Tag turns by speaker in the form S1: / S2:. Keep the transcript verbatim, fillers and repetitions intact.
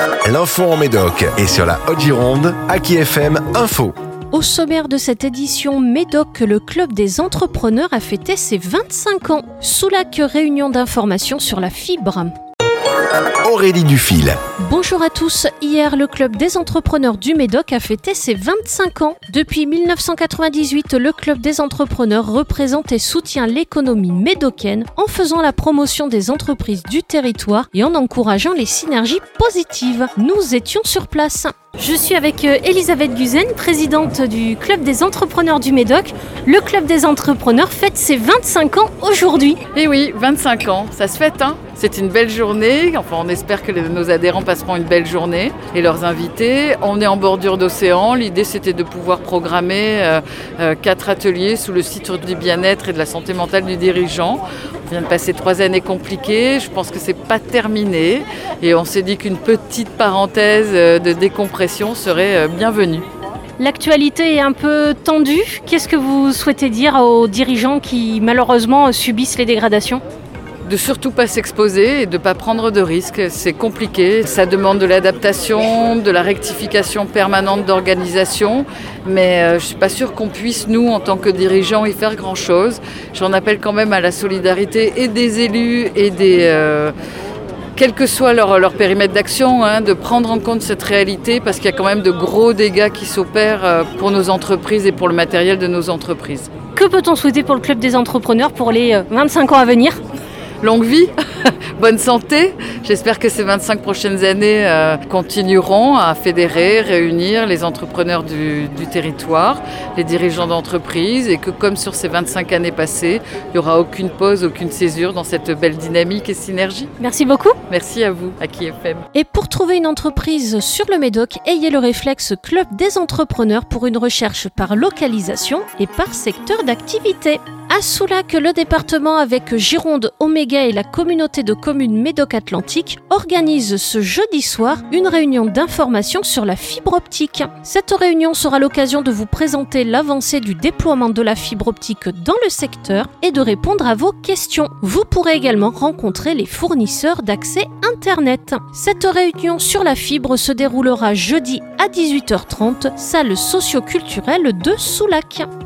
S1: L'info en Médoc et sur la Haute-Gironde, Aki F M Info.
S2: Au sommaire de cette édition Médoc, le club des entrepreneurs a fêté ses vingt-cinq ans. Soulac, réunion d'information sur la fibre.
S1: Aurélie Dufil.
S2: Bonjour à tous. Hier, le club des entrepreneurs du Médoc a fêté ses vingt-cinq ans. Depuis dix-neuf cent quatre-vingt-dix-huit, le club des entrepreneurs représente et soutient l'économie médocaine en faisant la promotion des entreprises du territoire et en encourageant les synergies positives. Nous étions sur place. Je suis avec Elisabeth Guzen, présidente du club des entrepreneurs du Médoc. Le club des entrepreneurs fête ses vingt-cinq ans aujourd'hui.
S3: Et oui, vingt-cinq ans, ça se fête, hein. C'est une belle journée, enfin on espère que les, nos adhérents passeront une belle journée et leurs invités. On est en bordure d'océan, l'idée c'était de pouvoir programmer euh, euh, quatre ateliers sous le site du bien-être et de la santé mentale du dirigeant. On vient de passer trois années compliquées, je pense que c'est pas terminé et on s'est dit qu'une petite parenthèse de décompression serait bienvenue.
S2: L'actualité est un peu tendue. Qu'est-ce que vous souhaitez dire aux dirigeants qui malheureusement subissent les dégradations ?
S3: De surtout pas s'exposer et de pas prendre de risques. C'est compliqué, ça demande de l'adaptation, de la rectification permanente d'organisation, mais euh, je suis pas sûre qu'on puisse, nous, en tant que dirigeants, y faire grand-chose. J'en appelle quand même à la solidarité et des élus et des... Euh, quel que soit leur, leur périmètre d'action, hein, de prendre en compte cette réalité parce qu'il y a quand même de gros dégâts qui s'opèrent pour nos entreprises et pour le matériel de nos entreprises.
S2: Que peut-on souhaiter pour le club des entrepreneurs pour les vingt-cinq ans à venir ?
S3: Longue vie, bonne santé. J'espère que ces vingt-cinq prochaines années euh, continueront à fédérer, réunir les entrepreneurs du, du territoire, les dirigeants d'entreprise et que comme sur ces vingt-cinq années passées, il n'y aura aucune pause, aucune césure dans cette belle dynamique et synergie.
S2: Merci beaucoup.
S3: Merci à vous, Aki F M.
S2: Et pour trouver une entreprise sur le Médoc, ayez le réflexe Club des entrepreneurs pour une recherche par localisation et par secteur d'activité. À Soulac, le département avec Gironde, Oméga et la communauté de communes Médoc-Atlantique organise ce jeudi soir une réunion d'information sur la fibre optique. Cette réunion sera l'occasion de vous présenter l'avancée du déploiement de la fibre optique dans le secteur et de répondre à vos questions. Vous pourrez également rencontrer les fournisseurs d'accès Internet. Cette réunion sur la fibre se déroulera jeudi à dix-huit heures trente, salle socio-culturelle de Soulac.